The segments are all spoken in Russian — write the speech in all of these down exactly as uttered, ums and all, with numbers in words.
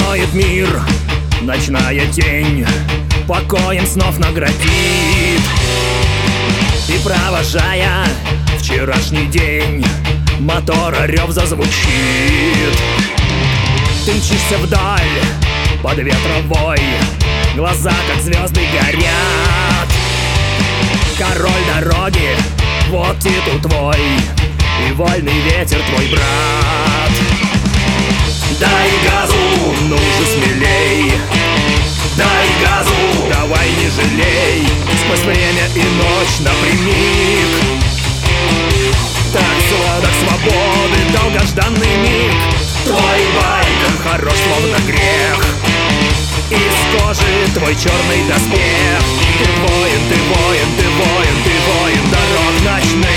укроет мир ночная тень, покоем снов наградит. И провожая вчерашний день, мотора рев зазвучит. Ты мчишься вдаль под ветровой, глаза как звезды горят. Король дороги, вот титул твой, и вольный ветер твой брат. Дай газу, ну же смелей, дай газу, давай не жалей. Сквозь время и ночь напрямик, так сладок свободы долгожданный миг. Твой байк хорош, словно грех, из кожи твой черный доспех. Ты воин, ты воин, ты воин, ты воин дорог ночных.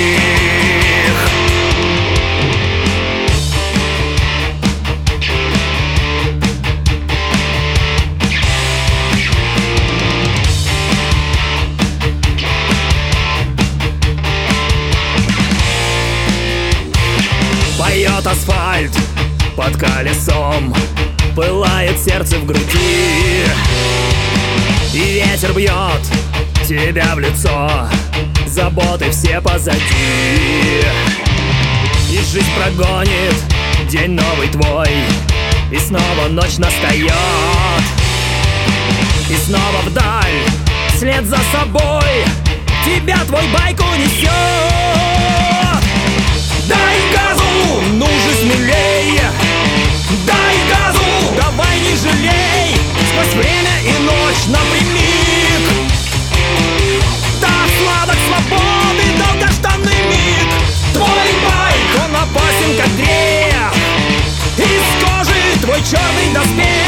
Поет асфальт под колесом, пылает сердце в груди, и ветер бьет тебя в лицо, заботы все позади. И жизнь прогонит день новый твой, и снова ночь настает, и снова вдаль, вслед за собой, тебя твой байк унесет. Дай газу, ну же смелей, дай газу, давай не жалей. Сквозь время и ночь напрямик, так сладок свободы долгожданный миг. Твой байк, он опасен как грех, из кожи твой черный доспех.